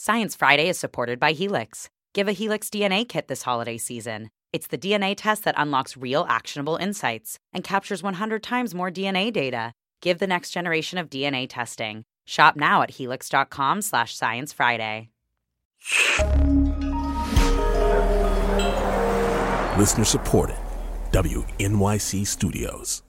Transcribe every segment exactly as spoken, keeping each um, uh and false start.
Science Friday is supported by Helix. Give a Helix D N A kit this holiday season. It's the D N A test that unlocks real actionable insights and captures one hundred times more D N A data. Give the next generation of D N A testing. Shop now at helix.com slash Science Friday. Listener supported. W N Y C Studios.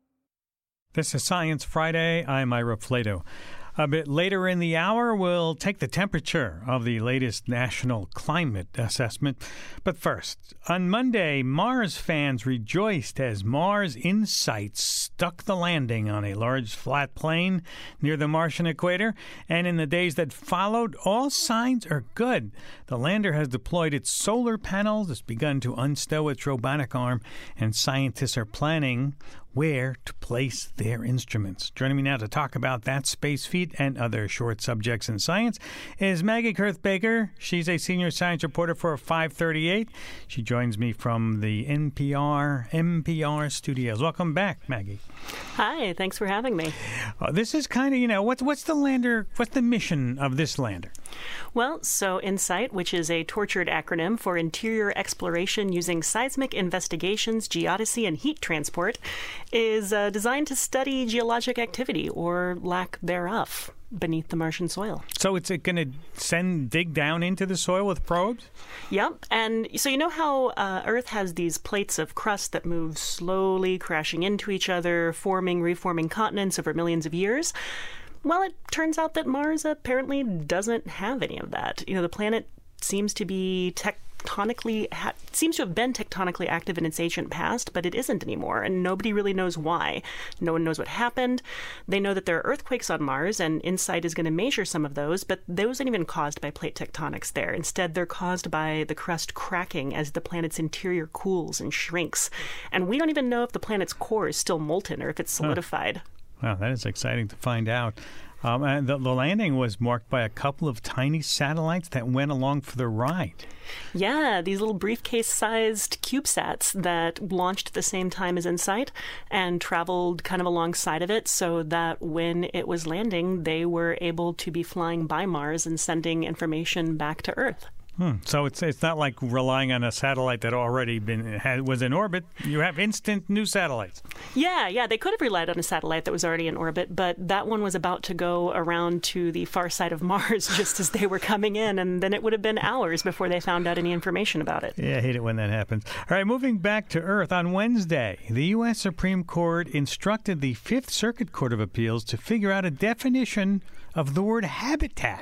This is Science Friday. I'm Ira Flato. A bit later in the hour, we'll take the temperature of the latest national climate assessment. But first, on Monday, Mars fans rejoiced as Mars Insight stuck the landing on a large flat plain near the Martian equator. And in the days that followed, all signs are good. The lander has deployed its solar panels, it's begun to unstow its robotic arm, and scientists are planning where to place their instruments. Joining me now to talk about that space feat and other short subjects in science is Maggie Kurth-Baker. She's a senior science reporter for five thirty-eight. She joins me from the N P R M P R studios. Welcome back, Maggie. Hi, thanks for having me. Uh, this is kind of, you know, what's what's the lander, what's the mission of this lander? Well, so InSight, which is a tortured acronym for Interior Exploration Using Seismic Investigations, Geodesy, and Heat Transport, is uh, designed to study geologic activity, or lack thereof, beneath the Martian soil. So it's going to send, dig down into the soil with probes? Yep. And so you know how uh, Earth has these plates of crust that move slowly, crashing into each other, forming, reforming continents over millions of years? Well, it turns out that Mars apparently doesn't have any of that. You know, the planet seems to be tectonically, ha- seems to have been tectonically active in its ancient past, but it isn't anymore, and nobody really knows why. No one knows what happened. They know that there are earthquakes on Mars, and InSight is going to measure some of those, but those aren't even caused by plate tectonics there. Instead, they're caused by the crust cracking as the planet's interior cools and shrinks. And we don't even know if the planet's core is still molten or if it's solidified. Huh. Wow, that is exciting to find out. Um, and the, the landing was marked by a couple of tiny satellites that went along for the ride. Yeah, these little briefcase-sized CubeSats that launched at the same time as InSight and traveled kind of alongside of it so that when it was landing, they were able to be flying by Mars and sending information back to Earth. Hmm. So it's it's not like relying on a satellite that already been had, was in orbit. You have instant new satellites. Yeah, yeah. They could have relied on a satellite that was already in orbit, but that one was about to go around to the far side of Mars just as they were coming in, and then it would have been hours before they found out any information about it. Yeah, I hate it when that happens. All right, moving back to Earth. On Wednesday, the U S Supreme Court instructed the Fifth Circuit Court of Appeals to figure out a definition of the word habitat.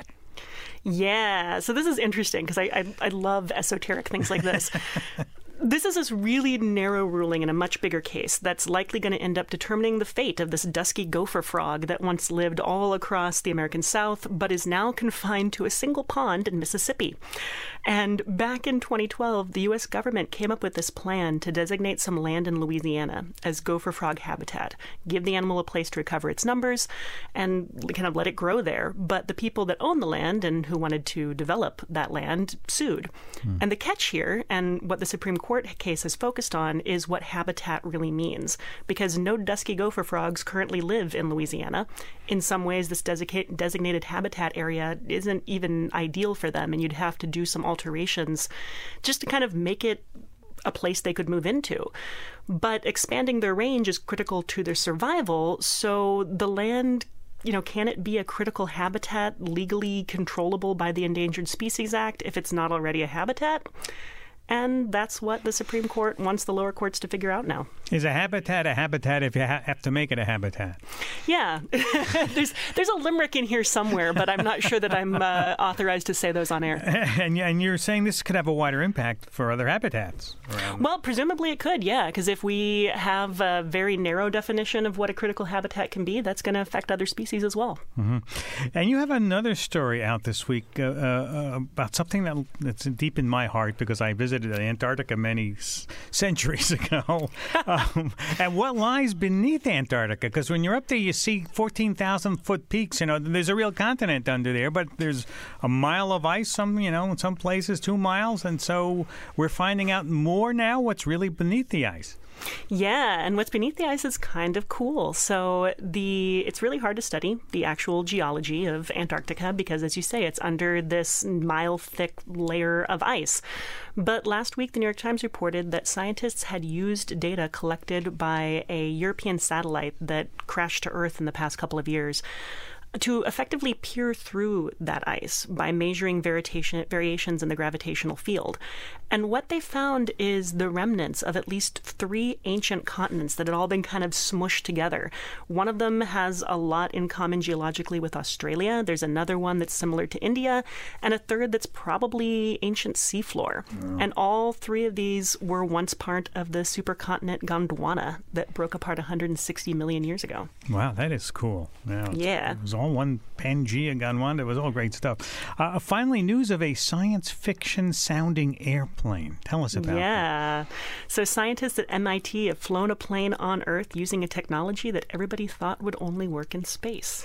Yeah, so this is interesting because I, I I love esoteric things like this. This is this really narrow ruling in a much bigger case that's likely going to end up determining the fate of this dusky gopher frog that once lived all across the American South, but is now confined to a single pond in Mississippi. And back in twenty twelve, the U S government came up with this plan to designate some land in Louisiana as gopher frog habitat, give the animal a place to recover its numbers, and kind of let it grow there. But the people that own the land and who wanted to develop that land sued. Hmm. And the catch here, and what the Supreme Court case has focused on, is what habitat really means, because no dusky gopher frogs currently live in Louisiana. In some ways, this desica- designated habitat area isn't even ideal for them, and you'd have to do some alterations just to kind of make it a place they could move into. But expanding their range is critical to their survival, so the land, you know, can it be a critical habitat legally controllable by the Endangered Species Act if it's not already a habitat? And that's what the Supreme Court wants the lower courts to figure out now. Is a habitat a habitat if you ha- have to make it a habitat? Yeah. there's there's a limerick in here somewhere, but I'm not sure that I'm uh, authorized to say those on air. And, and you're saying this could have a wider impact for other habitats around. Well, presumably it could, yeah, because if we have a very narrow definition of what a critical habitat can be, that's going to affect other species as well. Mm-hmm. And you have another story out this week uh, uh, about something that, that's deep in my heart because I visited visited Antarctica many s- centuries ago. um, and what lies beneath Antarctica? Because when you're up there, you see fourteen thousand foot peaks. You know, there's a real continent under there, but there's a mile of ice. Some, you know, in some places, two miles. And so we're finding out more now what's really beneath the ice. Yeah, and what's beneath the ice is kind of cool. So the it's really hard to study the actual geology of Antarctica because, as you say, it's under this mile-thick layer of ice. But last week, the New York Times reported that scientists had used data collected by a European satellite that crashed to Earth in the past couple of years to effectively peer through that ice by measuring variation, variations in the gravitational field. And what they found is the remnants of at least three ancient continents that had all been kind of smushed together. One of them has a lot in common geologically with Australia. There's another one that's similar to India, and a third that's probably ancient seafloor. Wow. And all three of these were once part of the supercontinent Gondwana that broke apart one hundred sixty million years ago. Wow, that is cool. Yeah. yeah. It was all one Pangea Gondwana. It was all great stuff. Uh, finally, news of a science fiction sounding airplane. Tell us about yeah. that. Yeah. So scientists at M I T have flown a plane on Earth using a technology that everybody thought would only work in space.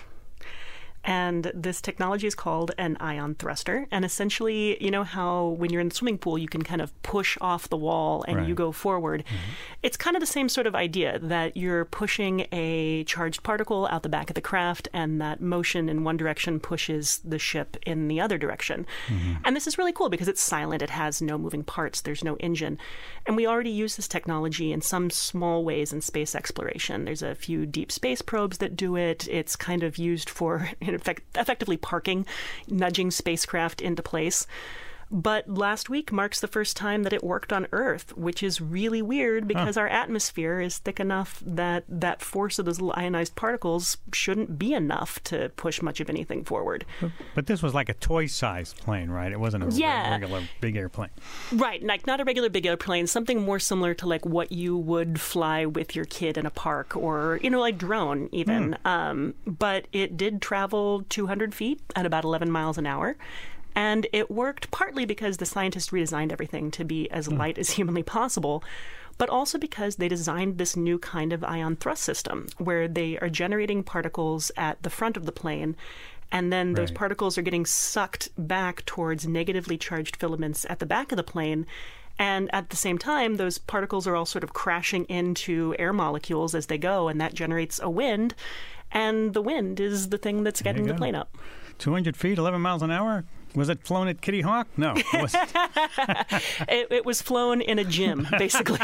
And this technology is called an ion thruster. And essentially, you know how when you're in the swimming pool, you can kind of push off the wall and right. you go forward. Mm-hmm. It's kind of the same sort of idea that you're pushing a charged particle out the back of the craft, and that motion in one direction pushes the ship in the other direction. Mm-hmm. And this is really cool because it's silent. It has no moving parts. There's no engine. And we already use this technology in some small ways in space exploration. There's a few deep space probes that do it. It's kind of used for in effect, effectively parking, nudging spacecraft into place. But last week marks the first time that it worked on Earth, which is really weird because huh. our atmosphere is thick enough that that force of those little ionized particles shouldn't be enough to push much of anything forward. But, but this was like a toy-sized plane, right? It wasn't a yeah. regular big airplane. Right, like not a regular big airplane, something more similar to like what you would fly with your kid in a park, or, you know, like drone even. Mm. Um, but it did travel two hundred feet at about eleven miles an hour. And it worked partly because the scientists redesigned everything to be as mm. light as humanly possible, but also because they designed this new kind of ion thrust system where they are generating particles at the front of the plane, and then those right. particles are getting sucked back towards negatively charged filaments at the back of the plane. And at the same time, those particles are all sort of crashing into air molecules as they go, and that generates a wind. And the wind is the thing that's getting the plane up. two hundred feet, eleven miles an hour? Was it flown at Kitty Hawk? No. It, was it, it was flown in a gym, basically.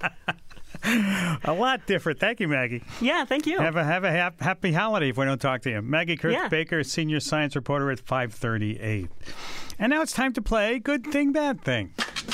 A lot different. Thank you, Maggie. Yeah, thank you. Have a have a hap- happy holiday if we don't talk to you. Maggie Kurth-Baker, yeah. senior science reporter at five thirty-eight. And now it's time to play Good Thing, Bad Thing.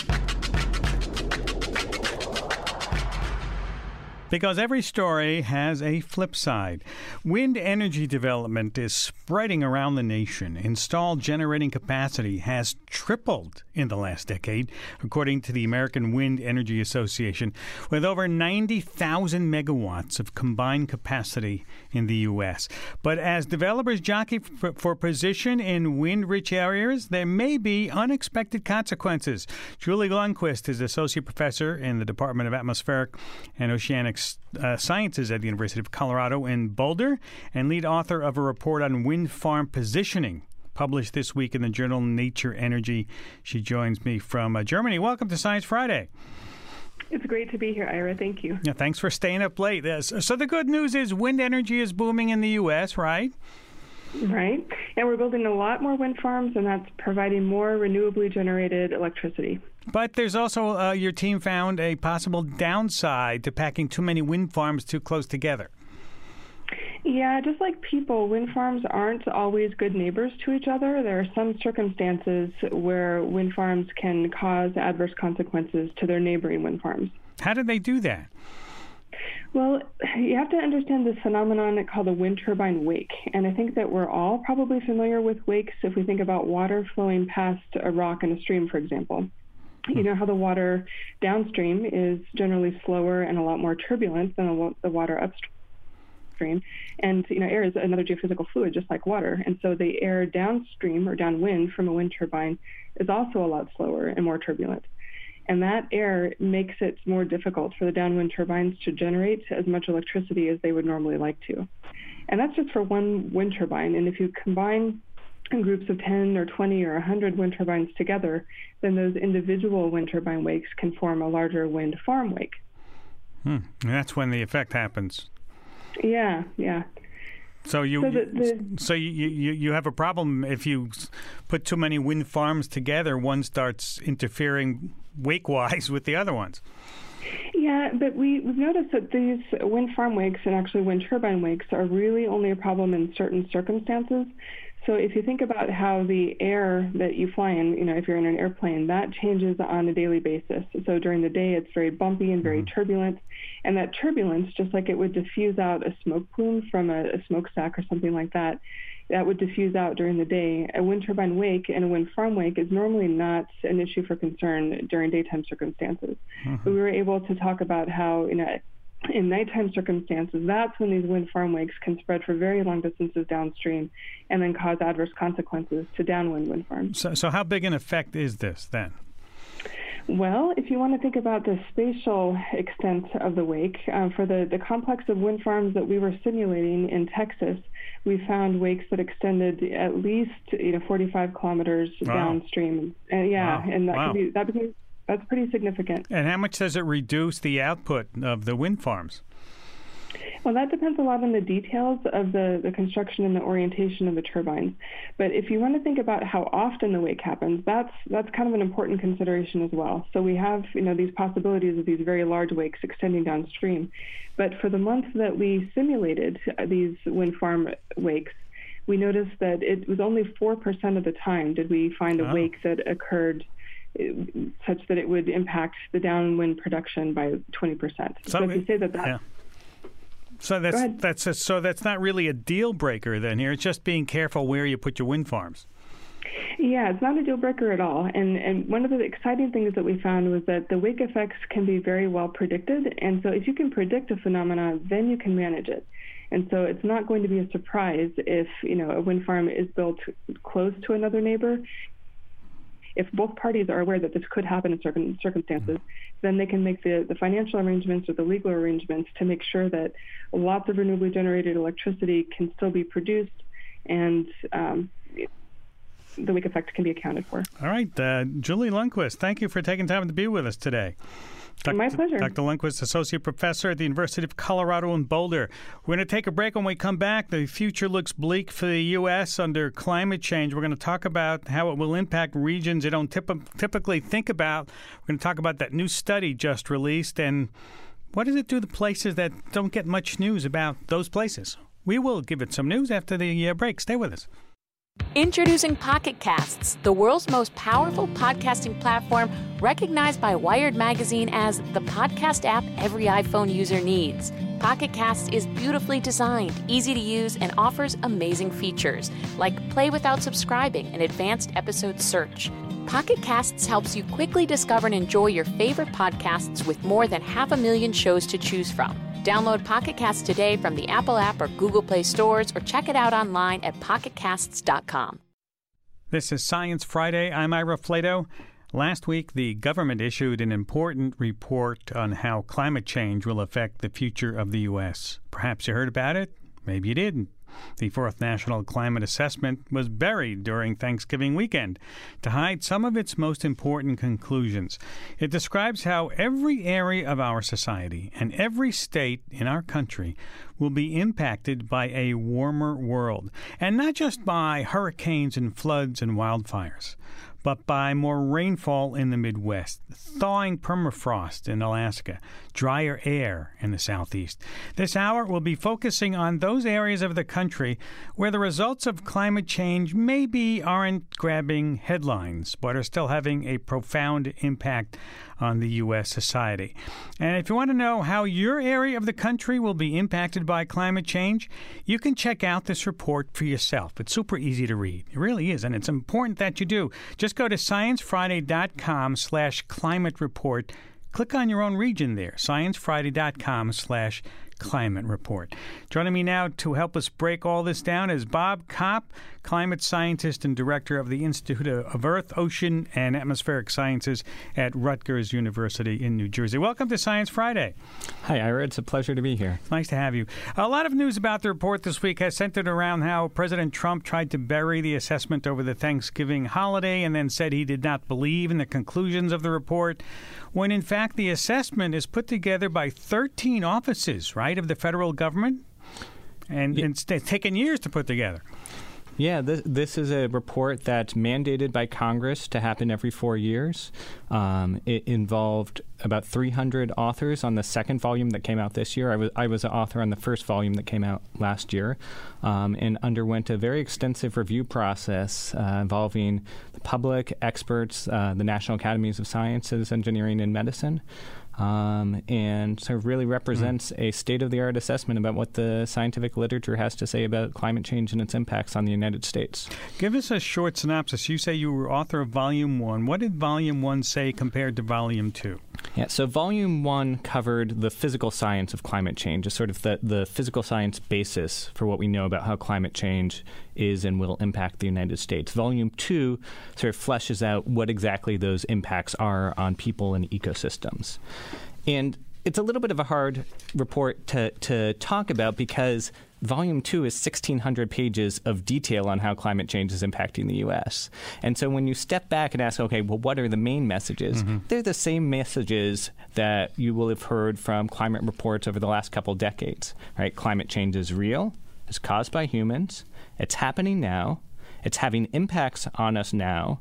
Because every story has a flip side. Wind energy development is spreading around the nation. Installed generating capacity has tripled in the last decade, according to the American Wind Energy Association, with over ninety thousand megawatts of combined capacity in the U S. But as developers jockey for, for position in wind-rich areas, there may be unexpected consequences. Julie Lundquist is associate professor in the Department of Atmospheric and Oceanic Uh, Sciences at the University of Colorado in Boulder, and lead author of a report on wind farm positioning published this week in the journal Nature Energy. She joins me from uh, Germany. Welcome to Science Friday. It's great to be here, Ira. Thank you. Yeah, thanks for staying up late. Uh, so the good news is wind energy is booming in the U S, right? Right. And we're building a lot more wind farms, and that's providing more renewably generated electricity. But there's also, uh, your team found a possible downside to packing too many wind farms too close together. Yeah, just like people, wind farms aren't always good neighbors to each other. There are some circumstances where wind farms can cause adverse consequences to their neighboring wind farms. How did they do that? Well, you have to understand this phenomenon called a wind turbine wake. And I think that we're all probably familiar with wakes if we think about water flowing past a rock in a stream, for example. You know how the water downstream is generally slower and a lot more turbulent than the water upstream. And, you know, air is another geophysical fluid, just like water. And so the air downstream or downwind from a wind turbine is also a lot slower and more turbulent. And that air makes it more difficult for the downwind turbines to generate as much electricity as they would normally like to. And that's just for one wind turbine. And if you combine groups of ten or twenty or one hundred wind turbines together, then those individual wind turbine wakes can form a larger wind farm wake. Hmm. And that's when the effect happens. Yeah, yeah. So you so, the, the, so you, you you have a problem if you put too many wind farms together. One starts interfering wake-wise with the other ones. Yeah, but we, we've noticed that these wind farm wakes and actually wind turbine wakes are really only a problem in certain circumstances. So if you think about how the air that you fly in, you know, if you're in an airplane, that changes on a daily basis. So during the day, it's very bumpy and very mm-hmm. turbulent. And that turbulence, just like it would diffuse out a smoke plume from a, a smokestack or something like that, that would diffuse out during the day. A wind turbine wake and a wind farm wake is normally not an issue for concern during daytime circumstances. Mm-hmm. But we were able to talk about how, you know, in nighttime circumstances, that's when these wind farm wakes can spread for very long distances downstream and then cause adverse consequences to downwind wind farms. So, so how big an effect is this then? Well, if you want to think about the spatial extent of the wake, uh, for the, the complex of wind farms that we were simulating in Texas, we found wakes that extended at least you know forty-five kilometers wow. downstream. Uh, yeah, wow. and that wow. could be, that became, that's pretty significant. And how much does it reduce the output of the wind farms? Well, that depends a lot on the details of the, the construction and the orientation of the turbines. But if you want to think about how often the wake happens, that's that's kind of an important consideration as well. So we have, you know, these possibilities of these very large wakes extending downstream. But for the month that we simulated these wind farm wakes, we noticed that it was only four percent of the time did we find a oh. wake that occurred such that it would impact the downwind production by twenty percent. So, so if you say that that... Yeah. So that's that's a, so that's not really a deal breaker then here. It's just being careful where you put your wind farms. Yeah, it's not a deal breaker at all. And and one of the exciting things that we found was that the wake effects can be very well predicted. And so if you can predict a phenomenon, then you can manage it. And so it's not going to be a surprise if, you know, a wind farm is built close to another neighbor. If both parties are aware that this could happen in certain circumstances, then they can make the, the financial arrangements or the legal arrangements to make sure that lots of renewably generated electricity can still be produced and um, the wake effect can be accounted for. All right. Uh, Julie Lundquist, thank you for taking time to be with us today. Doctor My pleasure. Doctor Lundquist, Associate Professor at the University of Colorado in Boulder. We're going to take a break. When we come back, the future looks bleak for the U S under climate change. We're going to talk about how it will impact regions you don't typ- typically think about. We're going to talk about that new study just released and what does it do to places that don't get much news about those places. We will give it some news after the uh, break. Stay with us. Introducing Pocket Casts, the world's most powerful podcasting platform, recognized by Wired Magazine as the podcast app every iPhone user needs. Pocket Casts is beautifully designed, easy to use, and offers amazing features, like play without subscribing and advanced episode search. Pocket Casts helps you quickly discover and enjoy your favorite podcasts with more than half a million shows to choose from. Download Pocket Casts today from the Apple app or Google Play stores, or check it out online at pocket casts dot com. This is Science Friday. I'm Ira Flato. Last week, the government issued an important report on how climate change will affect the future of the U S. Perhaps you heard about it. Maybe you didn't. The fourth National Climate Assessment was buried during Thanksgiving weekend to hide some of its most important conclusions. It describes how every area of our society and every state in our country will be impacted by a warmer world, and not just by hurricanes and floods and wildfires, but by more rainfall in the Midwest, thawing permafrost in Alaska, drier air in the Southeast. This hour will be focusing on those areas of the country where the results of climate change maybe aren't grabbing headlines, but are still having a profound impact on the U S society. And if you want to know how your area of the country will be impacted by climate change, you can check out this report for yourself. It's super easy to read. It really is, and it's important that you do. Just go to science friday dot com slash climate report. Click on your own region there, science friday dot com slash climate report. Joining me now to help us break all this down is Bob Kopp, climate scientist and director of the Institute of Earth, Ocean, and Atmospheric Sciences at Rutgers University in New Jersey. Welcome to Science Friday. Hi, Ira. It's a pleasure to be here. It's nice to have you. A lot of news about the report this week has centered around how President Trump tried to bury the assessment over the Thanksgiving holiday and then said he did not believe in the conclusions of the report, when in fact the assessment is put together by thirteen offices, right, of the federal government, and, yeah. and it's taken years to put together. Yeah, this, this is a report that's mandated by Congress to happen every four years. Um, it involved about three hundred authors on the second volume that came out this year. I was I was an author on the first volume that came out last year, um, and underwent a very extensive review process uh, involving the public, experts, uh, the National Academies of Sciences, Engineering, and Medicine. Um, and so it really represents mm. a state-of-the-art assessment about what the scientific literature has to say about climate change and its impacts on the United States. Give us a short synopsis. You say you were author of Volume one. What did Volume one say compared to Volume two? Yeah, so Volume one covered the physical science of climate change, just sort of the, the physical science basis for what we know about how climate change is and will impact the United States. Volume two sort of fleshes out what exactly those impacts are on people and ecosystems. And it's a little bit of a hard report to, to talk about because Volume two is sixteen hundred pages of detail on how climate change is impacting the U S. And so when you step back and ask, okay, well, what are the main messages? Mm-hmm. They're the same messages that you will have heard from climate reports over the last couple decades, right? Climate change is real, it's caused by humans, it's happening now, it's having impacts on us now,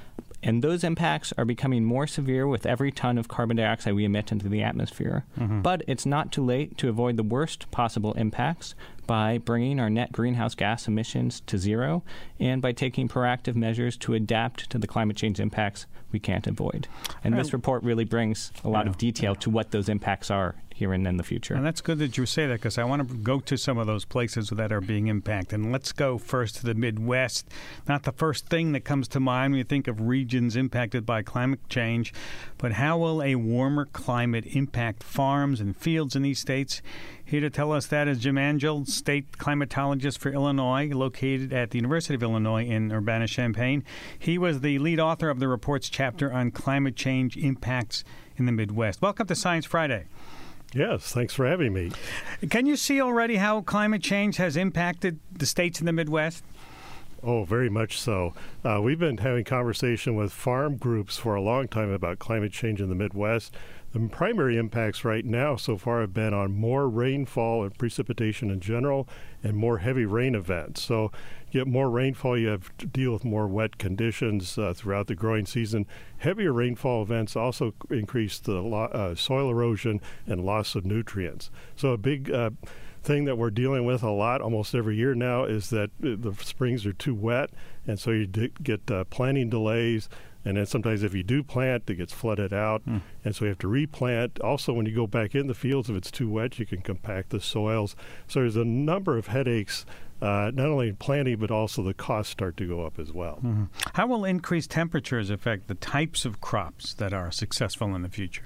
and those impacts are becoming more severe with every ton of carbon dioxide we emit into the atmosphere. Mm-hmm. But it's not too late to avoid the worst possible impacts by bringing our net greenhouse gas emissions to zero and by taking proactive measures to adapt to the climate change impacts we can't avoid. And this report really brings a lot yeah, of detail yeah. to what those impacts are here and in the future. And that's good that you say that because I want to go to some of those places that are being impacted. And let's go first to the Midwest. Not the first thing that comes to mind when you think of regions impacted by climate change, but how will a warmer climate impact farms and fields in these states? Here to tell us that is Jim Angel, state climatologist for Illinois, located at the University of Illinois in Urbana-Champaign. He was the lead author of the report's chapter on climate change impacts in the Midwest. Welcome to Science Friday. Yes, thanks for having me. Can you see already how climate change has impacted the states in the Midwest? Oh, very much so. Uh, we've been having conversation with farm groups for a long time about climate change in the Midwest. The primary impacts right now so far have been on more rainfall and precipitation in general and more heavy rain events. So you get more rainfall, you have to deal with more wet conditions uh, throughout the growing season. Heavier rainfall events also increase the lo- uh, soil erosion and loss of nutrients. So a big uh, thing that we're dealing with a lot almost every year now is that the springs are too wet, and so you d- get uh, planting delays. And then sometimes if you do plant, it gets flooded out, mm. and so you have to replant. Also, when you go back in the fields, if it's too wet, you can compact the soils. So there's a number of headaches, uh, not only in planting, but also the costs start to go up as well. Mm-hmm. How will increased temperatures affect the types of crops that are successful in the future?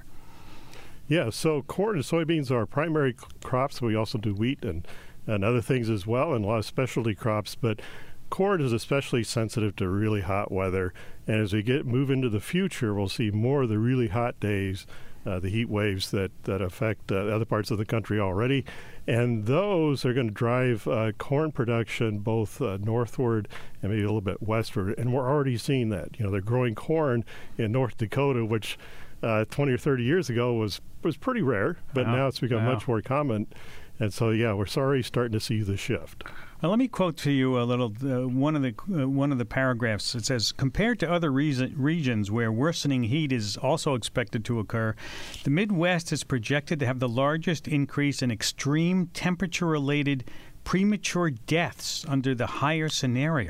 Yeah, so corn and soybeans are our primary c- crops. We also do wheat and, and other things as well, and a lot of specialty crops, but corn is especially sensitive to really hot weather, and as we get move into the future, we'll see more of the really hot days, uh, the heat waves that, that affect uh, other parts of the country already, and those are going to drive uh, corn production both uh, northward and maybe a little bit westward, and we're already seeing that. You know, they're growing corn in North Dakota, which uh, twenty or thirty years ago was, was pretty rare, but wow. now it's become wow. much more common, and so, yeah, we're already starting to see the shift. Well, let me quote to you a little. Uh, one of the uh, one of the paragraphs. It says, "Compared to other reason, regions where worsening heat is also expected to occur, the Midwest is projected to have the largest increase in extreme temperature-related premature deaths under the higher scenario."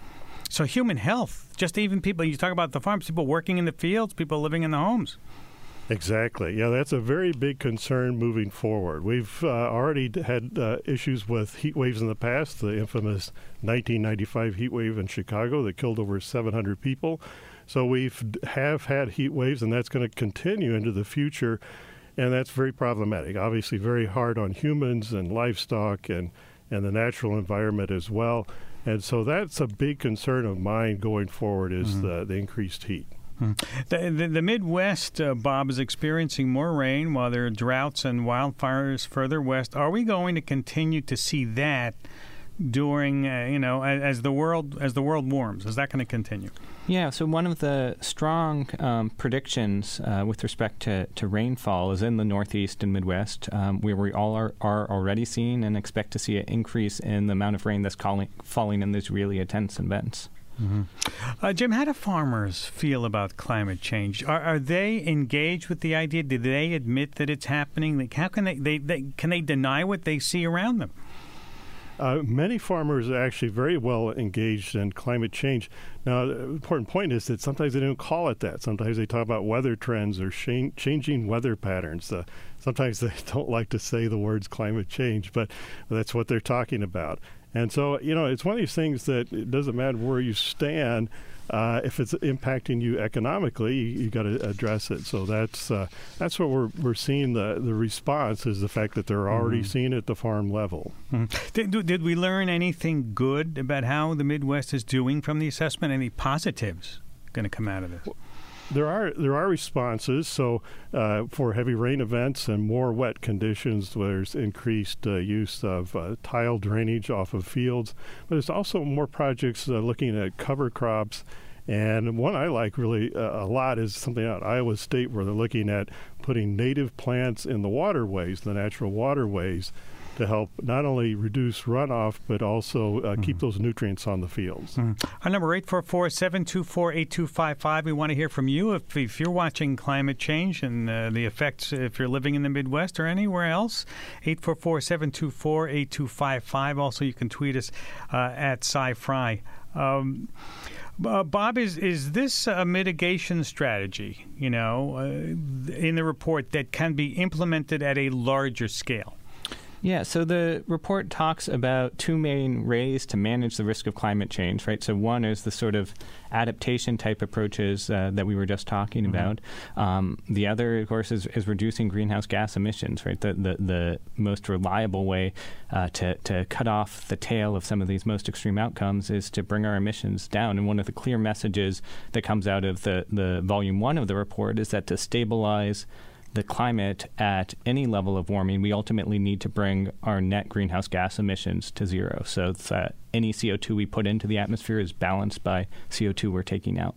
So, human health, just even people. You talk about the farms, people working in the fields, people living in the homes. Exactly. Yeah, that's a very big concern moving forward. We've uh, already had uh, issues with heat waves in the past, the infamous nineteen ninety-five heat wave in Chicago that killed over seven hundred people. So we've have had heat waves, and that's going to continue into the future, and that's very problematic. Obviously very hard on humans and livestock and, and the natural environment as well. And so that's a big concern of mine going forward is Mm-hmm. the, the increased heat. The, the, the Midwest, uh, Bob, is experiencing more rain while there are droughts and wildfires further west. Are we going to continue to see that during, uh, you know, as, as the world as the world warms? Is that going to continue? Yeah, so one of the strong um, predictions uh, with respect to, to rainfall is in the Northeast and Midwest, um, where we all are, are already seeing and expect to see an increase in the amount of rain that's calling, falling in these really intense events. Mm-hmm. Uh, Jim, how do farmers feel about climate change? Are, are they engaged with the idea? Do they admit that it's happening? Like, how can they, they, they can they deny what they see around them? Uh, many farmers are actually very well engaged in climate change. Now, the important point is that sometimes they don't call it that. Sometimes they talk about weather trends or sh- changing weather patterns. Uh, sometimes they don't like to say the words climate change, but that's what they're talking about. And so, you know, it's one of these things that it doesn't matter where you stand. Uh, if it's impacting you economically, you, you got to address it. So that's uh, that's what we're we're seeing. The the response is the fact that they're already mm-hmm. seeing it at the farm level. Mm-hmm. Did, did we learn anything good about how the Midwest is doing from the assessment? Any positives going to come out of this? Well, There are there are responses. So uh, for heavy rain events and more wet conditions, there's increased uh, use of uh, tile drainage off of fields. But there's also more projects uh, looking at cover crops. And one I like really uh, a lot is something out of Iowa State where they're looking at putting native plants in the waterways, the natural waterways, to help not only reduce runoff, but also uh, mm-hmm. keep those nutrients on the fields. Mm-hmm. Our number, eight four four, seven two four, eight two five five. We want to hear from you if, if you're watching climate change and uh, the effects if you're living in the Midwest or anywhere else. eight four four, seven two four, eight two five five. Also, you can tweet us uh, at SciFri. Um, Uh, Bob, is is this a mitigation strategy, you know, uh, in the report that can be implemented at a larger scale? Yeah, so the report talks about two main ways to manage the risk of climate change, right? So one is the sort of adaptation type approaches uh, that we were just talking mm-hmm. about. Um, the other, of course, is, is reducing greenhouse gas emissions, right? The the, the most reliable way uh, to, to cut off the tail of some of these most extreme outcomes is to bring our emissions down. And one of the clear messages that comes out of the, the volume one of the report is that to stabilize the climate at any level of warming, we ultimately need to bring our net greenhouse gas emissions to zero. So that any C O two we put into the atmosphere is balanced by C O two we're taking out.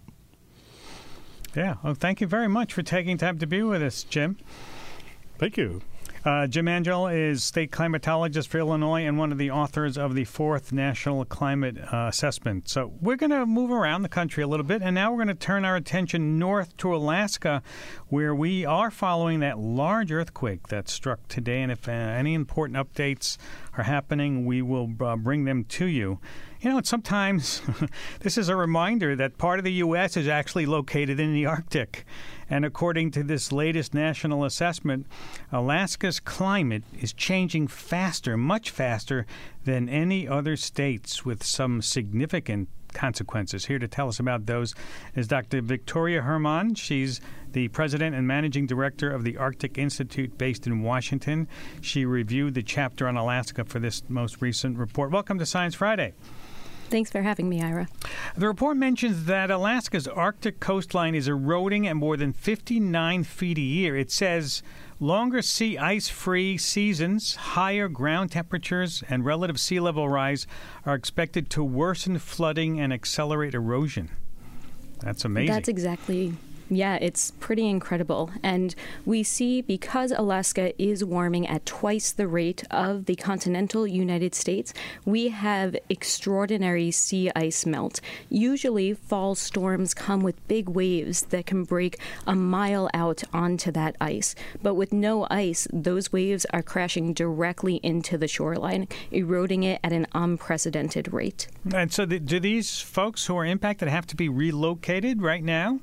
Yeah. Well, thank you very much for taking time to be with us, Jim. Thank you. Uh, Jim Angel is state climatologist for Illinois and one of the authors of the fourth National Climate uh, Assessment. So we're going to move around the country a little bit, and now we're going to turn our attention north to Alaska, where we are following that large earthquake that struck today. And if uh, any important updates are happening, we will uh, bring them to you. You know, sometimes this is a reminder that part of the U S is actually located in the Arctic. And according to this latest national assessment, Alaska's climate is changing faster, much faster than any other states, with some significant consequences. Here to tell us about those is Doctor Victoria Herman. She's the president and managing director of the Arctic Institute based in Washington. She reviewed the chapter on Alaska for this most recent report. Welcome to Science Friday. Thanks for having me, Ira. The report mentions that Alaska's Arctic coastline is eroding at more than fifty-nine feet a year. It says longer sea ice-free seasons, higher ground temperatures, and relative sea level rise are expected to worsen flooding and accelerate erosion. That's amazing. That's exactly Yeah, it's pretty incredible. And we see because Alaska is warming at twice the rate of the continental United States, we have extraordinary sea ice melt. Usually, fall storms come with big waves that can break a mile out onto that ice. But with no ice, those waves are crashing directly into the shoreline, eroding it at an unprecedented rate. And so the, do these folks who are impacted have to be relocated right now?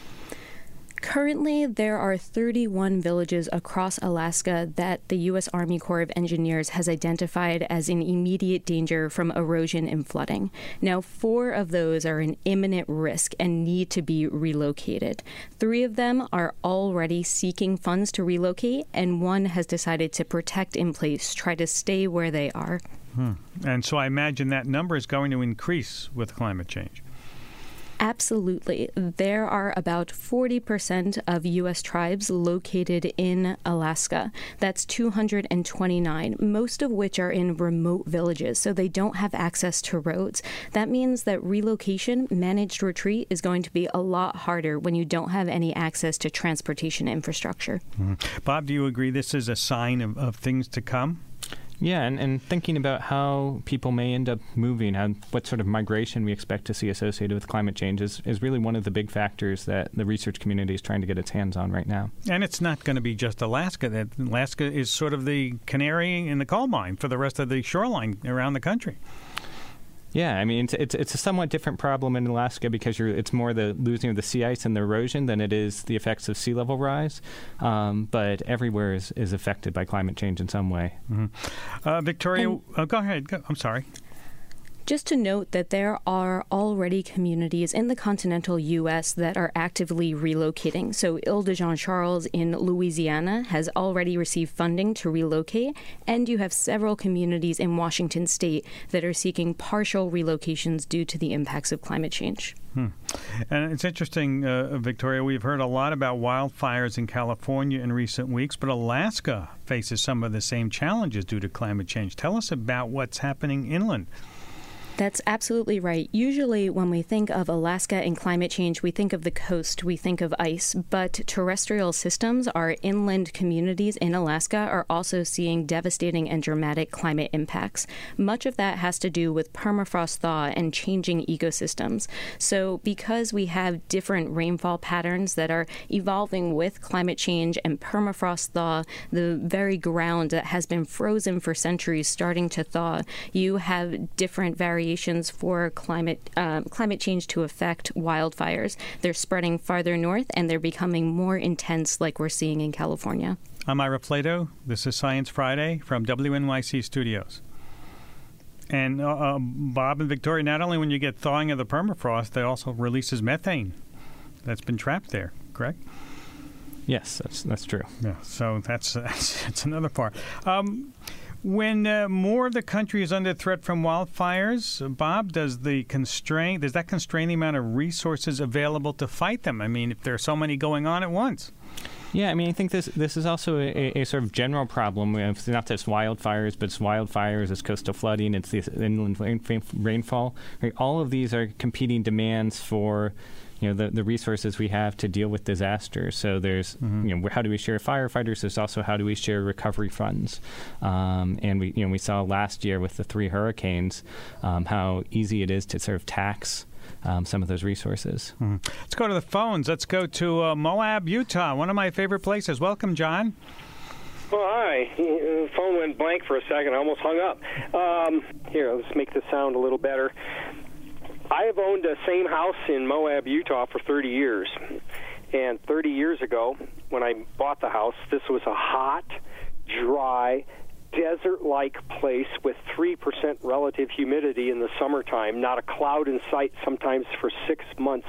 Currently, there are thirty-one villages across Alaska that the U S Army Corps of Engineers has identified as in immediate danger from erosion and flooding. Now, four of those are in imminent risk and need to be relocated. Three of them are already seeking funds to relocate, and one has decided to protect in place, try to stay where they are. Hmm. And so I imagine that number is going to increase with climate change. Absolutely. There are about forty percent of U S tribes located in Alaska. That's two hundred twenty-nine, most of which are in remote villages, so they don't have access to roads. That means that relocation, managed retreat, is going to be a lot harder when you don't have any access to transportation infrastructure. Mm-hmm. Bob, do you agree this is a sign of, of things to come? Yeah, and, and thinking about how people may end up moving, how, what sort of migration we expect to see associated with climate change is, is really one of the big factors that the research community is trying to get its hands on right now. And it's not going to be just Alaska. That Alaska is sort of the canary in the coal mine for the rest of the shoreline around the country. Yeah, I mean, it's, it's it's a somewhat different problem in Alaska because you're, it's more the losing of the sea ice and the erosion than it is the effects of sea level rise. Um, but everywhere is, is affected by climate change in some way. Mm-hmm. Uh, Victoria, and, oh, go ahead. Go, I'm sorry. Just to note that there are already communities in the continental U S that are actively relocating. So Ile de Jean Charles in Louisiana has already received funding to relocate, and you have several communities in Washington state that are seeking partial relocations due to the impacts of climate change. Hmm. And it's interesting, uh, Victoria, we've heard a lot about wildfires in California in recent weeks, but Alaska faces some of the same challenges due to climate change. Tell us about what's happening inland. That's absolutely right. Usually when we think of Alaska and climate change, we think of the coast, we think of ice, but terrestrial systems, our inland communities in Alaska, are also seeing devastating and dramatic climate impacts. Much of that has to do with permafrost thaw and changing ecosystems. So because we have different rainfall patterns that are evolving with climate change and permafrost thaw, the very ground that has been frozen for centuries starting to thaw, you have different variations for climate um, climate change to affect wildfires. They're spreading farther north, and they're becoming more intense like we're seeing in California. I'm Ira Flato. This is Science Friday from W N Y C Studios. And uh, uh, Bob and Victoria, not only when you get thawing of the permafrost, it also releases methane that's been trapped there, correct? Yes, that's that's true. Yeah, so that's, that's, that's another part. Um, When uh, more of the country is under threat from wildfires, Bob, does the constraint does that constrain the amount of resources available to fight them? I mean, if there are so many going on at once. Yeah, I mean, I think this this is also a, a sort of general problem. It's not just wildfires, but it's wildfires, it's coastal flooding, it's the inland rainfall. Right? All of these are competing demands for, you know, the, the resources we have to deal with disasters. So there's, mm-hmm. you know, how do we share firefighters? There's also how do we share recovery funds? Um, and we, you know, we saw last year with the three hurricanes um, how easy it is to sort of tax um, some of those resources. Mm-hmm. Let's go to the phones. Let's go to uh, Moab, Utah, one of my favorite places. Welcome, John. Well, hi. The phone went blank for a second. I almost hung up. Um, here, let's make this sound a little better. I have owned the same house in Moab, Utah for thirty years. And thirty years ago, when I bought the house, this was a hot, dry, desert-like place with three percent relative humidity in the summertime, not a cloud in sight sometimes for six months.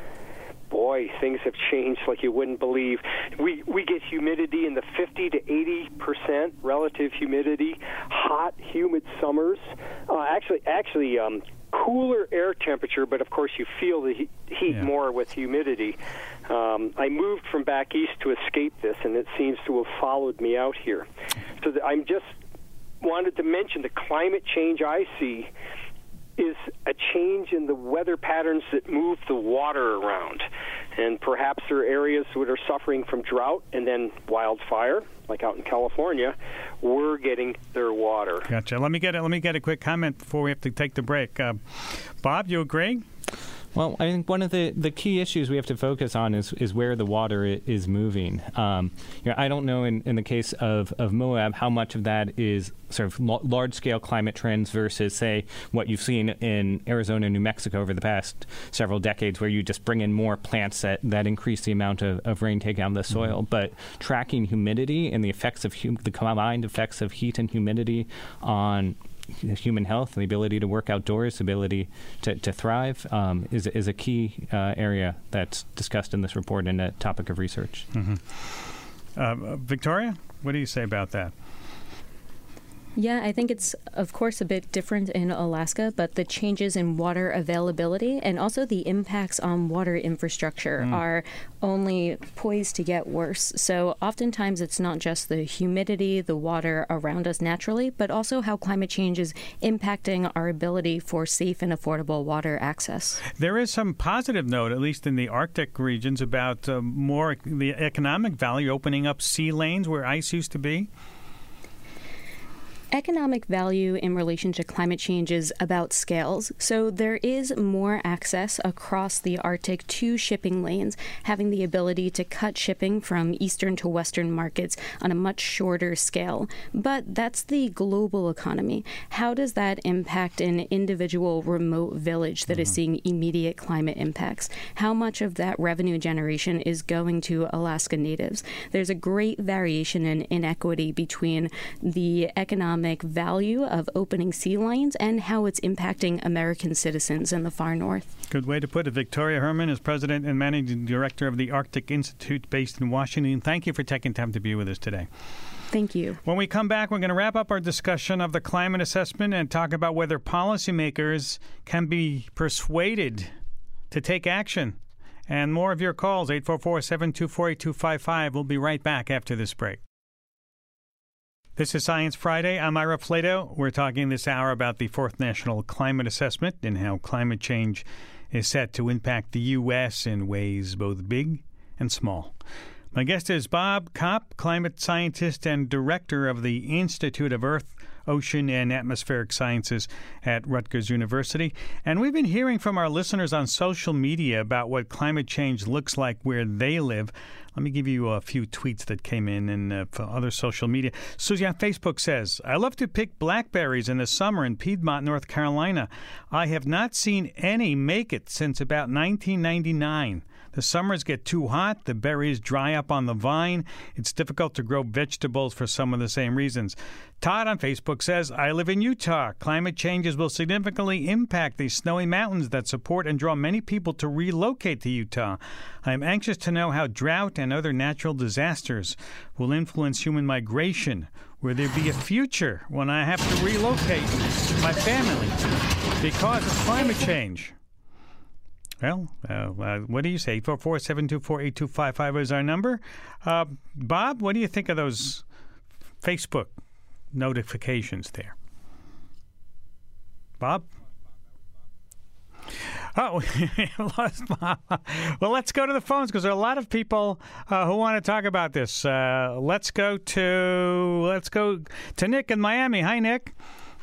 Boy, things have changed like you wouldn't believe. We we get humidity in the fifty to eighty percent relative humidity, hot, humid summers. Uh, actually, actually, um, cooler air temperature, but of course you feel the heat yeah. more with humidity. Um, I moved from back east to escape this, and it seems to have followed me out here. So the, I'm just wanted to mention the climate change I see is a change in the weather patterns that move the water around. And perhaps there are areas that are suffering from drought and then wildfire, like out in California. We're getting their water. Gotcha. Let me get a, let me get a quick comment before we have to take the break. Uh, Bob, you agree? Well, I think one of the, the key issues we have to focus on is, is where the water is moving. Um, you know, I don't know in, in the case of, of Moab how much of that is sort of l- large-scale climate trends versus, say, what you've seen in Arizona and New Mexico over the past several decades where you just bring in more plants that, that increase the amount of, of rain taken out of the soil. Mm-hmm. But tracking humidity and the effects of hum- the combined effects of heat and humidity on human health, the ability to work outdoors, the ability to, to thrive, um, is is a key uh, area that's discussed in this report and a topic of research. Mm-hmm. Uh, Victoria, what do you say about that? Yeah, I think it's, of course, a bit different in Alaska, but the changes in water availability and also the impacts on water infrastructure mm. are only poised to get worse. So oftentimes it's not just the humidity, the water around us naturally, but also how climate change is impacting our ability for safe and affordable water access. There is some positive note, at least in the Arctic regions, about uh, more the economic value opening up sea lanes where ice used to be. Economic value in relation to climate change is about scales. So there is more access across the Arctic to shipping lanes, having the ability to cut shipping from eastern to western markets on a much shorter scale. But that's the global economy. How does that impact an individual remote village that mm-hmm. is seeing immediate climate impacts? How much of that revenue generation is going to Alaska Natives? There's a great variation in inequity between the economic value of opening sea lanes and how it's impacting American citizens in the far north. Good way to put it. Victoria Herman is president and managing director of the Arctic Institute based in Washington. Thank you for taking time to be with us today. Thank you. When we come back, we're going to wrap up our discussion of the climate assessment and talk about whether policymakers can be persuaded to take action. And more of your calls, eight four four, seven two four, eight two five five. We'll be right back after this break. This is Science Friday. I'm Ira Flato. We're talking this hour about the fourth National Climate Assessment and how climate change is set to impact the U S in ways both big and small. My guest is Bob Kopp, climate scientist and director of the Institute of Earth, Ocean, and Atmospheric Sciences at Rutgers University. And we've been hearing from our listeners on social media about what climate change looks like where they live. Let me give you a few tweets that came in and uh, for other social media. Susie on Facebook says, I love to pick blackberries in the summer in Piedmont, North Carolina. I have not seen any make it since about nineteen ninety-nine. The summers get too hot. The berries dry up on the vine. It's difficult to grow vegetables for some of the same reasons. Todd on Facebook says, I live in Utah. Climate changes will significantly impact these snowy mountains that support and draw many people to relocate to Utah. I am anxious to know how drought and other natural disasters will influence human migration. Will there be a future when I have to relocate my family because of climate change? Well, uh, uh, what do you say? eight four four, seven two four, eight two five five is our number. Uh, Bob, what do you think of those Facebook notifications there? Bob? Oh, lost Bob. Well, let's go to the phones because there are a lot of people uh, who want to talk about this. Uh, let's go to let's go to Nick in Miami. Hi, Nick.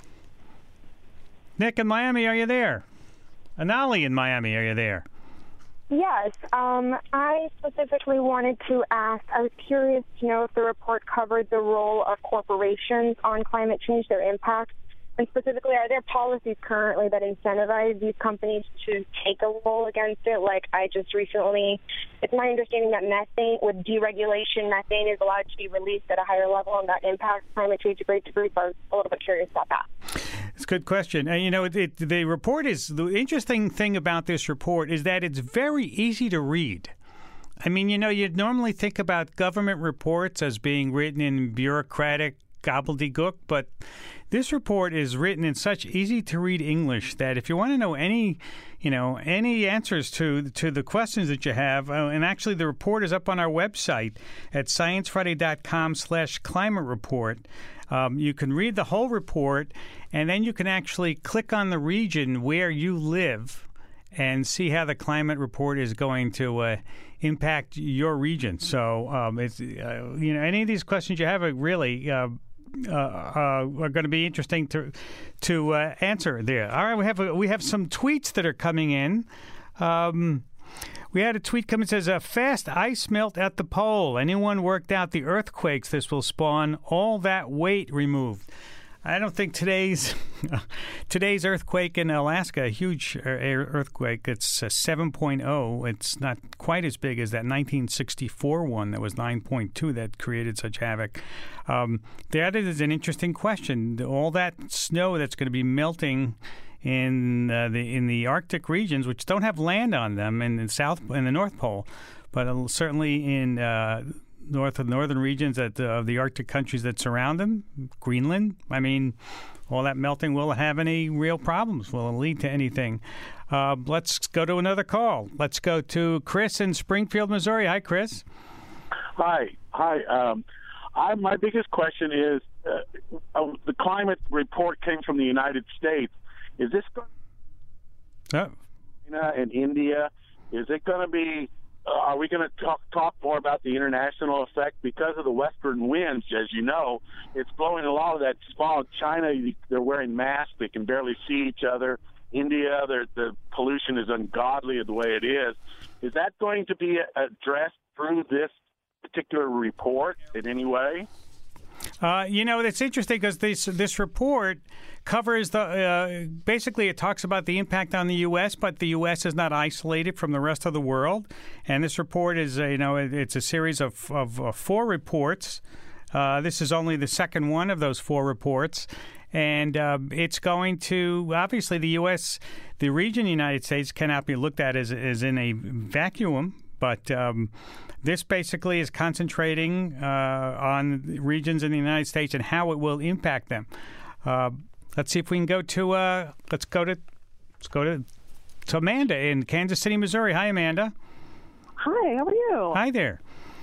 Nick in Miami, are you there? Anali in Miami, are you there? Yes. Um, I specifically wanted to ask, I was curious to know if the report covered the role of corporations on climate change, their impact, and specifically, are there policies currently that incentivize these companies to take a role against it? Like I just recently, it's my understanding that methane, with deregulation, methane is allowed to be released at a higher level, and that impacts climate change to a great degree. So I was a little bit curious about that. It's a good question. And, you know, it, it, the report is, the interesting thing about this report is that it's very easy to read. I mean, you know, you'd normally think about government reports as being written in bureaucratic gobbledygook, but this report is written in such easy-to-read English that if you want to know any, you know, any answers to to the questions that you have, uh, and actually the report is up on our website at science friday dot com slash climate report. Um, you can read the whole report, and then you can actually click on the region where you live and see how the climate report is going to uh, impact your region. So, um, it's uh, you know, any of these questions you have are really uh, uh, uh, are going to be interesting to to uh, answer there. All right, we have a, we have some tweets that are coming in. Um, We had a tweet come and says, a fast ice melt at the pole. Anyone worked out the earthquakes this will spawn? All that weight removed. I don't think today's today's earthquake in Alaska, a huge earthquake, it's a seven point oh. It's not quite as big as that nineteen sixty-four one that was nine point two that created such havoc. Um, that is an interesting question. All that snow that's going to be melting in uh, the in the Arctic regions, which don't have land on them, in the south in the North Pole, but certainly in uh, north of northern regions that, uh, of the Arctic countries that surround them, Greenland. I mean, all that melting will have any real problems, will it lead to anything. Uh, let's go to another call. Let's go to Chris in Springfield, Missouri. Hi, Chris. Hi. Hi. Um, I, my biggest question is, uh, uh, the climate report came from the United States. Is this going to oh. China and India? Is it going to be, uh, are we going to talk, talk more about the international effect? Because of the western winds, as you know, it's blowing a lot of that smog. China, they're wearing masks. They can barely see each other. India, the pollution is ungodly the way it is. Is that going to be addressed through this particular report in any way? Uh, you know, it's interesting because this this report covers the uh, basically it talks about the impact on the U S, but the U S is not isolated from the rest of the world. And this report is, uh, you know, it, it's a series of, of, of four reports. Uh, this is only the second one of those four reports. And uh, it's going to, obviously, the U S, the region of the United States cannot be looked at as, as in a vacuum, but um, this basically is concentrating uh, on regions in the United States and how it will impact them. Uh, let's see if we can go to, uh, let's go to, let's go to, to Amanda in Kansas City, Missouri. Hi, Amanda. Hi, how are you? Hi there.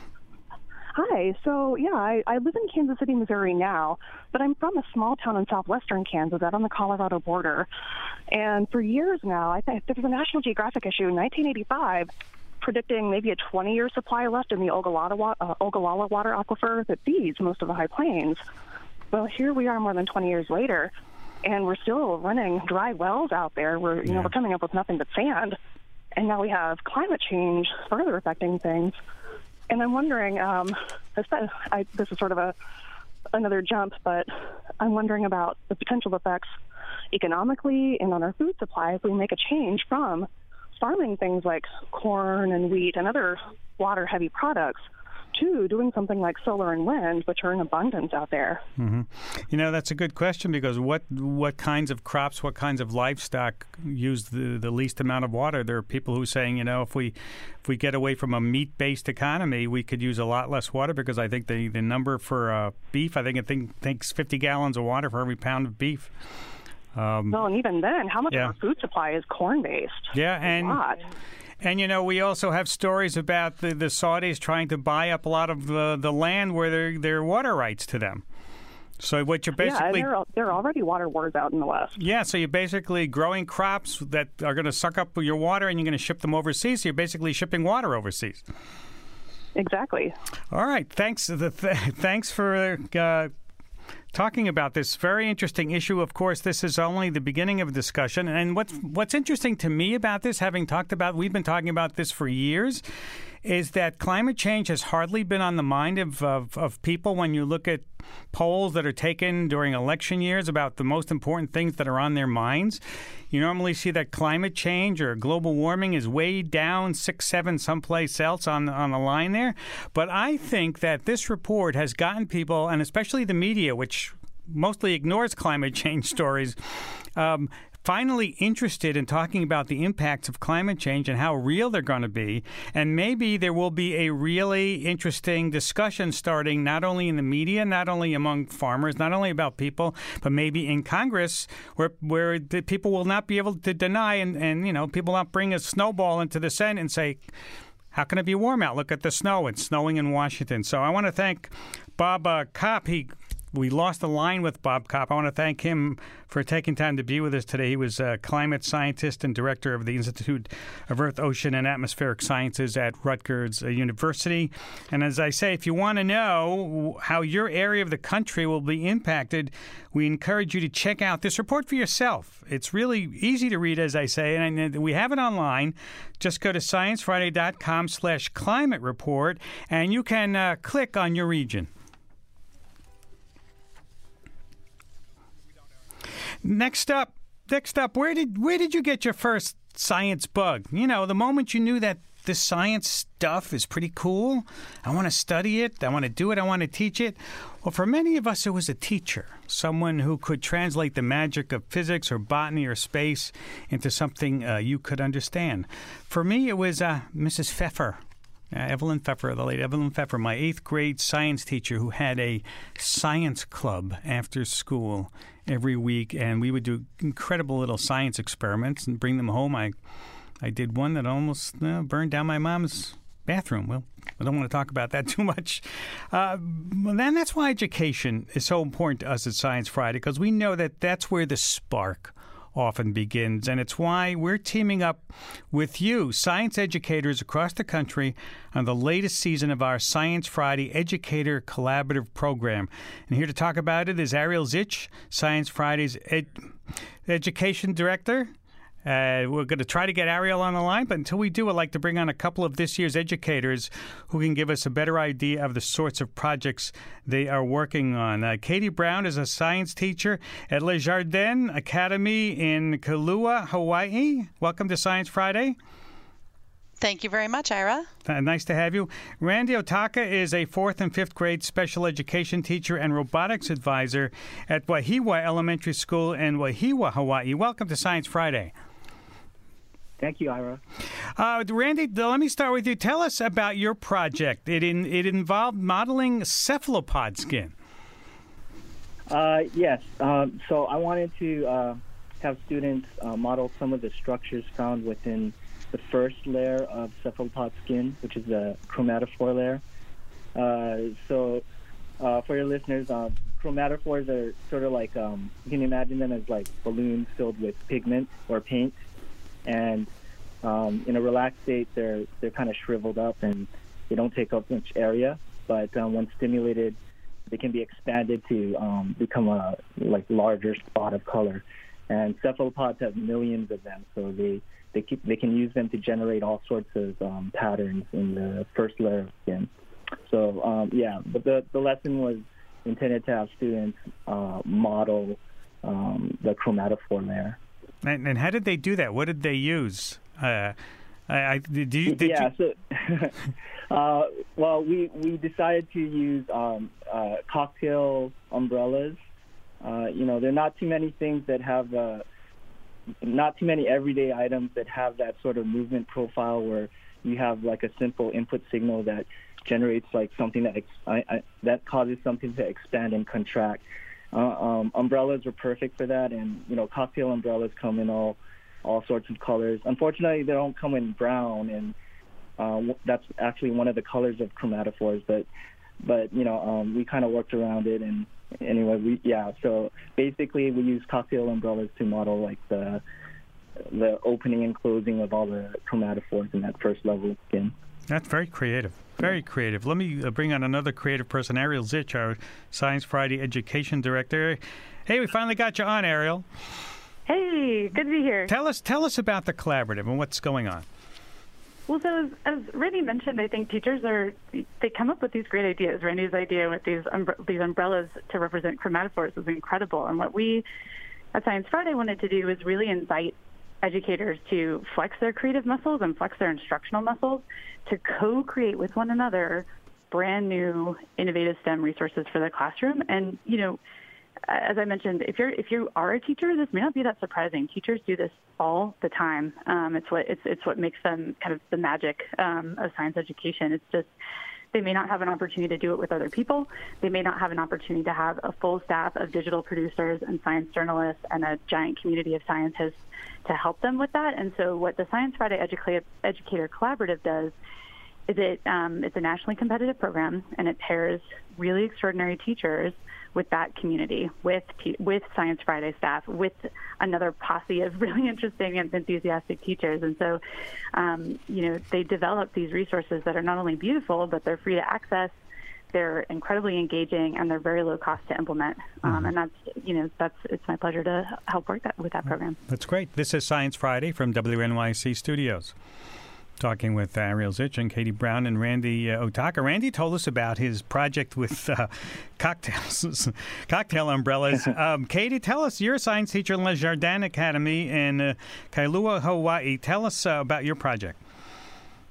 Hi. So, yeah, I, I live in Kansas City, Missouri now, but I'm from a small town in southwestern Kansas out on the Colorado border. And for years now, I think there was a National Geographic issue in nineteen eighty-five predicting maybe a twenty-year supply left in the Ogallala, uh, Ogallala water aquifer that feeds most of the High Plains. Well, here we are more than twenty years later, and we're still running dry wells out there. We're, you yeah. know, we're coming up with nothing but sand. And now we have climate change further affecting things. And I'm wondering, um, I, this is sort of a another jump, but I'm wondering about the potential effects economically and on our food supply if we make a change from farming things like corn and wheat and other water-heavy products to doing something like solar and wind, which are in abundance out there. Mm-hmm. You know, that's a good question because what what kinds of crops, what kinds of livestock use the, the least amount of water? There are people who are saying, you know, if we if we get away from a meat-based economy, we could use a lot less water because I think the, the number for uh, beef, I think it think, thinks fifty gallons of water for every pound of beef. Um, well, and even then, how much yeah. of our food supply is corn-based? Yeah, and... A lot. And, you know, we also have stories about the, the Saudis trying to buy up a lot of the, the land where there there are water rights to them. So what you're basically... Yeah, there are, there are already water wars out in the West. Yeah, so you're basically growing crops that are going to suck up your water and you're going to ship them overseas. So you're basically shipping water overseas. Exactly. All right. Thanks, the th- thanks for... Uh, talking about this very interesting issue. Of course, this is only the beginning of a discussion. And what's what's interesting to me about this, having talked about, we've been talking about this for years, is that climate change has hardly been on the mind of, of, of people when you look at polls that are taken during election years about the most important things that are on their minds. You normally see that climate change or global warming is way down six, seven, someplace else on, on the line there. But I think that this report has gotten people, and especially the media, which mostly ignores climate change stories, um, finally interested in talking about the impacts of climate change and how real they're going to be. And maybe there will be a really interesting discussion starting not only in the media, not only among farmers, not only about people, but maybe in Congress where where the people will not be able to deny and, and, you know, people will not bring a snowball into the Senate and say, how can it be warm out? Look at the snow. It's snowing in Washington. So I want to thank Bob uh, Kopp. He We lost a line with Bob Kopp. I want to thank him for taking time to be with us today. He was a climate scientist and director of the Institute of Earth, Ocean, and Atmospheric Sciences at Rutgers University. And as I say, if you want to know how your area of the country will be impacted, we encourage you to check out this report for yourself. It's really easy to read, as I say, and we have it online. Just go to sciencefriday.com slash climate report, and you can uh, click on your region. Next up, next up, where did where did you get your first science bug? You know, the moment you knew that this science stuff is pretty cool, I want to study it, I want to do it, I want to teach it. Well, for many of us, it was a teacher, someone who could translate the magic of physics or botany or space into something uh, you could understand. For me, it was uh, Missus Pfeffer. Uh, Evelyn Pfeffer, the late Evelyn Pfeffer, my eighth grade science teacher who had a science club after school every week, and we would do incredible little science experiments and bring them home. I I did one that almost uh, burned down my mom's bathroom. Well, I don't want to talk about that too much. Uh, and that's why education is so important to us at Science Friday, because we know that that's where the spark often begins. And it's why we're teaming up with you, science educators across the country, on the latest season of our Science Friday Educator Collaborative Program. And here to talk about it is Ariel Zich, Science Friday's ed- Education Director. Uh, we're going to try to get Ariel on the line, but until we do, I'd like to bring on a couple of this year's educators who can give us a better idea of the sorts of projects they are working on. Uh, Katie Brown is a science teacher at Le Jardin Academy in Kailua, Hawaii. Welcome to Science Friday. Thank you very much, Ira. Uh, nice to have you. Randy Otaka is a fourth and fifth grade special education teacher and robotics advisor at Wahiawa Elementary School in Wahiawa, Hawaii. Welcome to Science Friday. Thank you, Ira. Uh, Randy, let me start with you. Tell us about your project. It in, it involved modeling cephalopod skin. Uh, yes. Um, so I wanted to uh, have students uh, model some of the structures found within the first layer of cephalopod skin, which is the chromatophore layer. Uh, so uh, for your listeners, uh, chromatophores are sort of like, um, you can imagine them as like balloons filled with pigment or paint. And um, in a relaxed state, they're they're kind of shriveled up and they don't take up much area. But um, when stimulated, they can be expanded to um, become a like larger spot of color. And cephalopods have millions of them, so they they keep, they can use them to generate all sorts of um, patterns in the first layer of skin. So um, yeah, but the the lesson was intended to have students uh, model um, the chromatophore layer. And, and how did they do that? What did they use? Uh, I, I, did you, did yeah, you... so, uh, well, we, we decided to use um, uh, cocktail umbrellas. Uh, you know, there are not too many things that have, uh, not too many everyday items that have that sort of movement profile where you have like a simple input signal that generates like something that ex- I, I, that causes something to expand and contract. Uh, um, umbrellas are perfect for that, and you know, cocktail umbrellas come in all all sorts of colors. Unfortunately, they don't come in brown, and uh, that's actually one of the colors of chromatophores. But but you know, um, we kind of worked around it, and anyway, we yeah. So basically, we use cocktail umbrellas to model like the the opening and closing of all the chromatophores in that first level of skin. That's very creative. Very creative. Let me bring on another creative person, Ariel Zich, our Science Friday Education Director. Hey, we finally got you on, Ariel. Hey, good to be here. Tell us, tell us about the collaborative and what's going on. Well, so as, as Randy mentioned, I think teachers are, they come up with these great ideas. Randy's idea with these umbre- these umbrellas to represent chromatophores was incredible. And what we at Science Friday wanted to do is really invite educators to flex their creative muscles and flex their instructional muscles to co-create with one another brand new innovative STEM resources for the classroom. And, you know, as I mentioned, if you're if you are a teacher, this may not be that surprising. Teachers do this all the time. Um, it's what it's it's what makes them kind of the magic um, of science education. It's just they may not have an opportunity to do it with other people. They may not have an opportunity to have a full staff of digital producers and science journalists and a giant community of scientists to help them with that. And so what the Science Friday Educator, Educator Collaborative does is it um, it's a nationally competitive program, and it pairs really extraordinary teachers with that community, with with Science Friday staff, with another posse of really interesting and enthusiastic teachers. And so, um, you know, they develop these resources that are not only beautiful, but they're free to access, they're incredibly engaging, and they're very low cost to implement. Um, mm-hmm. And that's, you know, that's it's my pleasure to help work that with that program. That's great. This is Science Friday from W N Y C Studios. Talking with Ariel Zich and Katie Brown and Randy uh, Otaka. Randy told us about his project with uh, cocktails, cocktail umbrellas. Um, Katie, tell us, you're a science teacher in Le Jardin Academy in uh, Kailua, Hawaii. Tell us uh, about your project.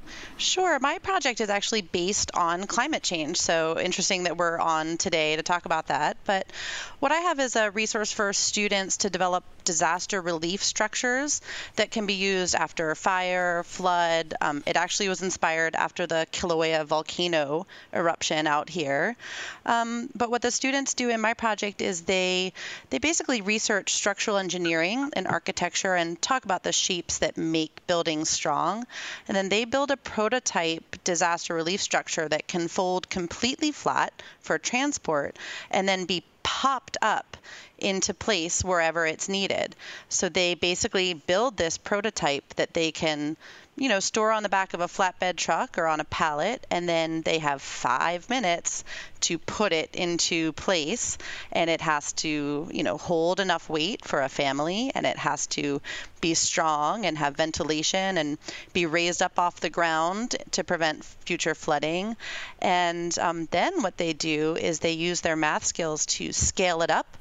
Sure. My project is actually based on climate change, so interesting that we're on today to talk about that. But what I have is a resource for students to develop disaster relief structures that can be used after fire, flood. Um, it actually was inspired after the Kilauea volcano eruption out here. Um, but what the students do in my project is they they basically research structural engineering and architecture and talk about the shapes that make buildings strong. And then they build a prototype disaster relief structure that can fold completely flat for transport and then be popped up into place wherever it's needed. So they basically build this prototype that they can, you know, store on the back of a flatbed truck or on a pallet, and then they have five minutes to put it into place, and it has to, you know, hold enough weight for a family, and it has to be strong and have ventilation and be raised up off the ground to prevent future flooding. And um, then what they do is they use their math skills to scale it up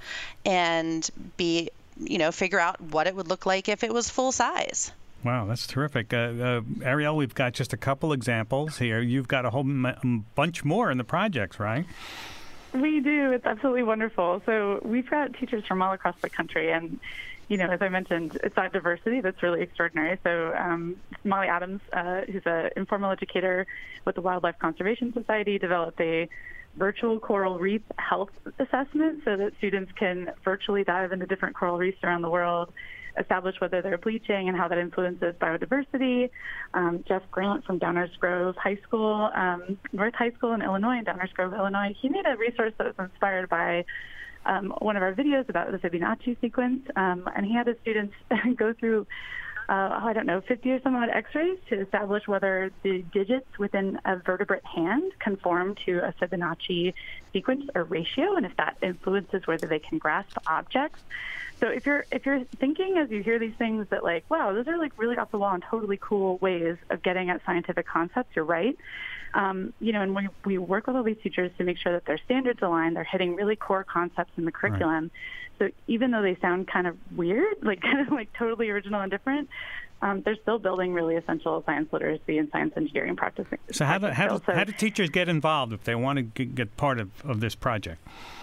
and be, you know, figure out what it would look like if it was full size. Wow, that's terrific. Uh, uh, Ariel, we've got just a couple examples here. You've got a whole m- bunch more in the projects, right? We do. It's absolutely wonderful. So we've got teachers from all across the country. And, you know, as I mentioned, it's that diversity that's really extraordinary. So um, Molly Adams, uh, who's an informal educator with the Wildlife Conservation Society, developed a virtual coral reef health assessment so that students can virtually dive into different coral reefs around the world, establish whether they're bleaching and how that influences biodiversity. Um, Jeff Grant from Downers Grove High School, um, North High School in Illinois, in Downers Grove, Illinois, he made a resource that was inspired by um, one of our videos about the Fibonacci sequence, um, and he had his students go through Uh, I don't know, fifty or some odd x-rays to establish whether the digits within a vertebrate hand conform to a Fibonacci sequence or ratio, and if that influences whether they can grasp objects. So if you're if you're thinking as you hear these things that like, wow, those are like really off the wall and totally cool ways of getting at scientific concepts, you're right. Um, you know, and we, we work with all these teachers to make sure that their standards align, they're hitting really core concepts in the curriculum. Right. So even though they sound kind of weird, like kind of like totally original and different, um, they're still building really essential science literacy and science engineering practices. So how do, how, do, so how do teachers get involved if they want to get part of, of this project?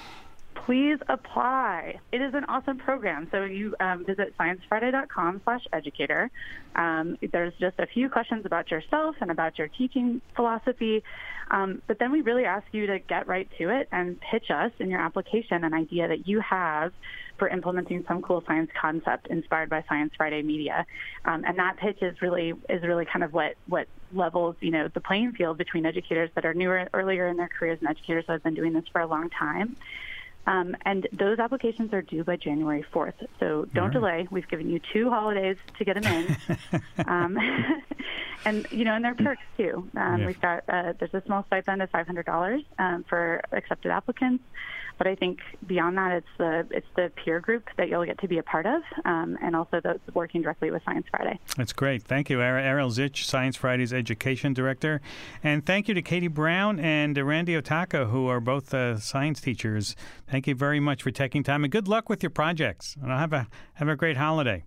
Please apply. It is an awesome program. So you um, visit science friday dot com slash educator. Um, there's just a few questions about yourself and about your teaching philosophy. Um, but then we really ask you to get right to it and pitch us in your application an idea that you have for implementing some cool science concept inspired by Science Friday media. Um, and that pitch is really is really kind of what, what levels, you know, the playing field between educators that are newer, earlier in their careers and educators that have been doing this for a long time. Um, and those applications are due by January fourth. So don't right. delay. We've given you two holidays to get them in. um, and, you know, and they're perks, too. Um, yeah. We've got, uh, there's a small stipend of five hundred dollars um, for accepted applicants. But I think beyond that, it's the it's the peer group that you'll get to be a part of, um, and also the working directly with Science Friday. That's great. Thank you, Ariel Zich, Science Friday's Education Director. And thank you to Katie Brown and Randy Otaka, who are both uh, science teachers. Thank you very much for taking time, and good luck with your projects. And have a have a great holiday.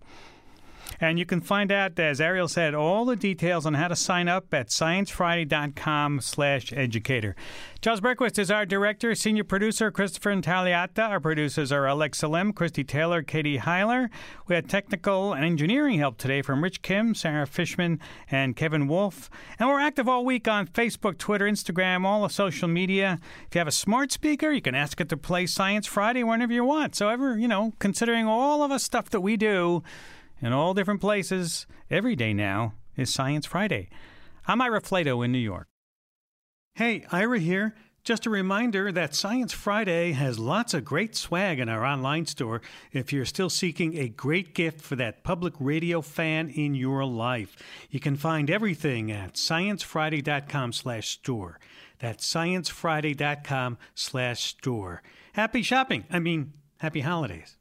And you can find out, as Ariel said, all the details on how to sign up at science friday dot com slash educator. Charles Berquist is our director. Senior producer, Christopher Intagliata. Our producers are Alex Salem, Christy Taylor, Katie Heiler. We had technical and engineering help today from Rich Kim, Sarah Fishman, and Kevin Wolf. And we're active all week on Facebook, Twitter, Instagram, all the social media. If you have a smart speaker, you can ask it to play Science Friday whenever you want. So ever, you know, considering all of the stuff that we do in all different places, every day now is Science Friday. I'm Ira Flato in New York. Hey, Ira here. Just a reminder that Science Friday has lots of great swag in our online store if you're still seeking a great gift for that public radio fan in your life. You can find everything at science friday dot com slash store. That's science friday dot com slash store. Happy shopping. I mean, happy holidays.